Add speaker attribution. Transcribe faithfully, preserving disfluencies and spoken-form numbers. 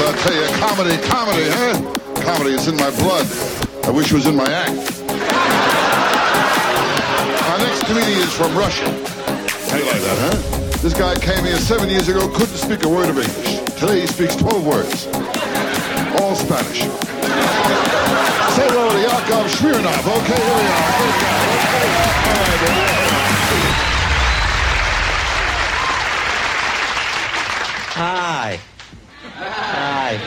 Speaker 1: I'll tell you, comedy, comedy, huh? Comedy is in my blood. I wish it was in my act. Our next comedian is from Russia. How do you like that, huh? This guy came here seven years ago, couldn't speak a word of English. Today he speaks twelve words. All Spanish. Say hello to Yakov Smirnoff. Okay, here we are. All right,
Speaker 2: Hi.